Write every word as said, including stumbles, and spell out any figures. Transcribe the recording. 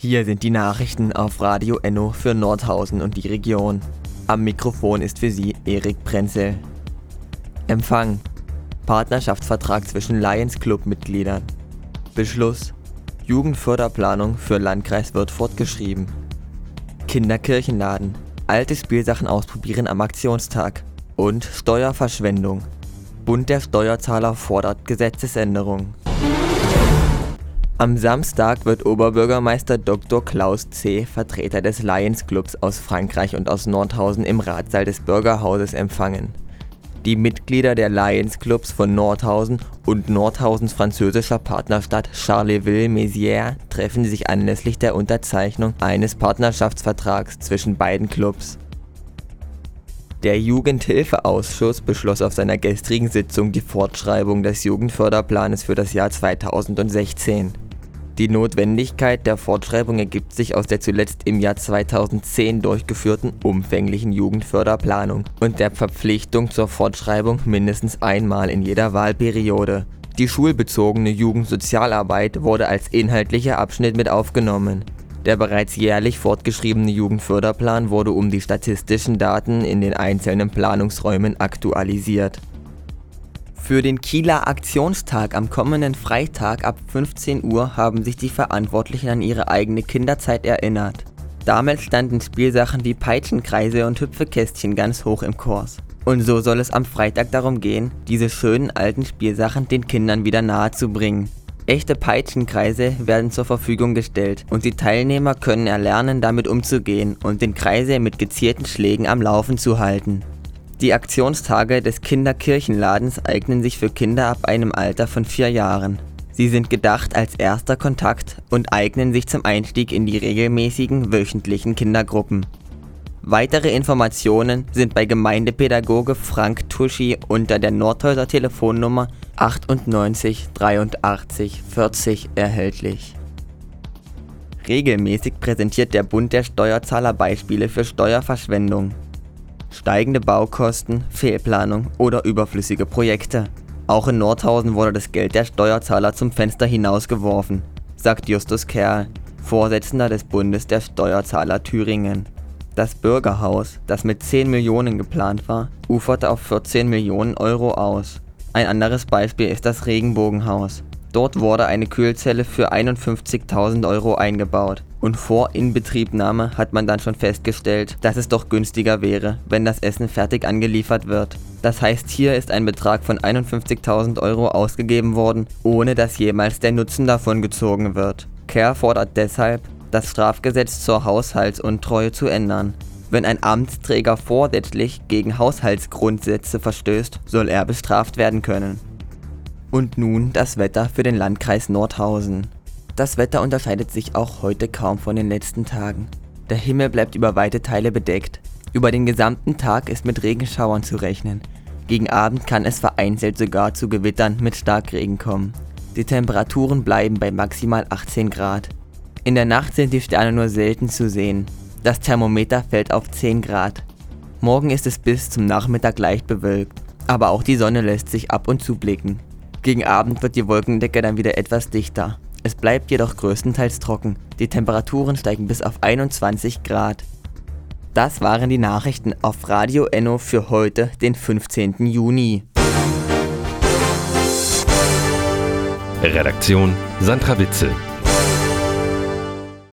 Hier sind die Nachrichten auf Radio Enno für Nordhausen und die Region. Am Mikrofon ist für Sie Erik Prenzel. Empfang: Partnerschaftsvertrag zwischen Lions Club-Mitgliedern. Beschluss: Jugendförderplanung für Landkreis wird fortgeschrieben. Kinderkirchenladen: Alte Spielsachen ausprobieren am Aktionstag. Und Steuerverschwendung: Bund der Steuerzahler fordert Gesetzesänderung. Am Samstag wird Oberbürgermeister Doktor Klaus C. Vertreter des Lions Clubs aus Frankreich und aus Nordhausen im Ratssaal des Bürgerhauses empfangen. Die Mitglieder der Lions Clubs von Nordhausen und Nordhausens französischer Partnerstadt Charleville-Mézières treffen sich anlässlich der Unterzeichnung eines Partnerschaftsvertrags zwischen beiden Clubs. Der Jugendhilfeausschuss beschloss auf seiner gestrigen Sitzung die Fortschreibung des Jugendförderplanes für das Jahr zweitausendsechzehn. Die Notwendigkeit der Fortschreibung ergibt sich aus der zuletzt im Jahr zweitausendzehn durchgeführten umfänglichen Jugendförderplanung und der Verpflichtung zur Fortschreibung mindestens einmal in jeder Wahlperiode. Die schulbezogene Jugendsozialarbeit wurde als inhaltlicher Abschnitt mit aufgenommen. Der bereits jährlich fortgeschriebene Jugendförderplan wurde um die statistischen Daten in den einzelnen Planungsräumen aktualisiert. Für den Kieler Aktionstag am kommenden Freitag ab fünfzehn Uhr haben sich die Verantwortlichen an ihre eigene Kinderzeit erinnert. Damals standen Spielsachen wie Peitschenkreise und Hüpfekästchen ganz hoch im Kurs. Und so soll es am Freitag darum gehen, diese schönen alten Spielsachen den Kindern wieder nahe zu bringen. Echte Peitschenkreise werden zur Verfügung gestellt und die Teilnehmer können erlernen, damit umzugehen und den Kreisel mit gezielten Schlägen am Laufen zu halten. Die Aktionstage des Kinderkirchenladens eignen sich für Kinder ab einem Alter von vier Jahren. Sie sind gedacht als erster Kontakt und eignen sich zum Einstieg in die regelmäßigen wöchentlichen Kindergruppen. Weitere Informationen sind bei Gemeindepädagoge Frank Tuschi unter der Nordhäuser Telefonnummer achtundneunzig dreiundachtzig vierzig erhältlich. Regelmäßig präsentiert der Bund der Steuerzahler Beispiele für Steuerverschwendung. Steigende Baukosten, Fehlplanung oder überflüssige Projekte. Auch in Nordhausen wurde das Geld der Steuerzahler zum Fenster hinausgeworfen, sagt Justus Kerl, Vorsitzender des Bundes der Steuerzahler Thüringen. Das Bürgerhaus, das mit zehn Millionen geplant war, uferte auf vierzehn Millionen Euro aus. Ein anderes Beispiel ist das Regenbogenhaus. Dort wurde eine Kühlzelle für einundfünfzigtausend Euro eingebaut. Und vor Inbetriebnahme hat man dann schon festgestellt, dass es doch günstiger wäre, wenn das Essen fertig angeliefert wird. Das heißt, hier ist ein Betrag von einundfünfzigtausend Euro ausgegeben worden, ohne dass jemals der Nutzen davon gezogen wird. Kerr fordert deshalb, das Strafgesetz zur Haushaltsuntreue zu ändern. Wenn ein Amtsträger vorsätzlich gegen Haushaltsgrundsätze verstößt, soll er bestraft werden können. Und nun das Wetter für den Landkreis Nordhausen. Das Wetter unterscheidet sich auch heute kaum von den letzten Tagen. Der Himmel bleibt über weite Teile bedeckt. Über den gesamten Tag ist mit Regenschauern zu rechnen. Gegen Abend kann es vereinzelt sogar zu Gewittern mit Starkregen kommen. Die Temperaturen bleiben bei maximal achtzehn Grad. In der Nacht sind die Sterne nur selten zu sehen. Das Thermometer fällt auf zehn Grad. Morgen ist es bis zum Nachmittag leicht bewölkt, aber auch die Sonne lässt sich ab und zu blicken. Gegen Abend wird die Wolkendecke dann wieder etwas dichter. Es bleibt jedoch größtenteils trocken. Die Temperaturen steigen bis auf einundzwanzig Grad. Das waren die Nachrichten auf Radio Enno für heute, den fünfzehnten Juni. Redaktion Sandra Witzel.